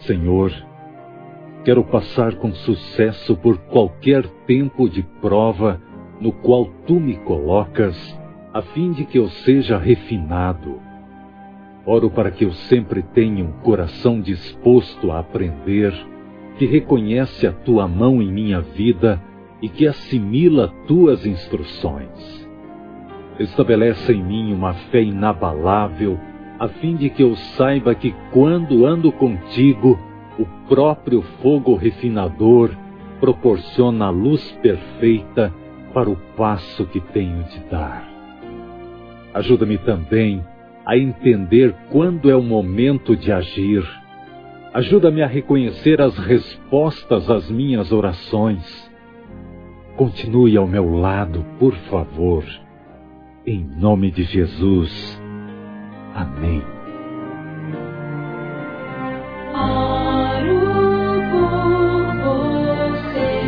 Senhor. Quero passar com sucesso por qualquer tempo de prova no qual Tu me colocas, a fim de que eu seja refinado. Oro para que eu sempre tenha um coração disposto a aprender, que reconhece a Tua mão em minha vida e que assimila Tuas instruções. Estabelece em mim uma fé inabalável, a fim de que eu saiba que quando ando contigo, o próprio fogo refinador proporciona a luz perfeita para o passo que tenho de dar. Ajuda-me também a entender quando é o momento de agir. Ajuda-me a reconhecer as respostas às minhas orações. Continue ao meu lado, por favor. Em nome de Jesus. Amém. Oro por você.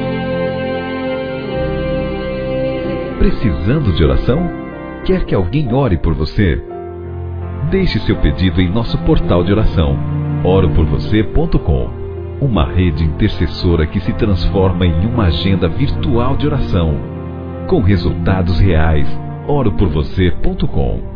Precisando de oração? Quer que alguém ore por você? Deixe seu pedido em nosso portal de oração, oroporvocê.com, uma rede intercessora que se transforma em uma agenda virtual de oração, com resultados reais. oroporvocê.com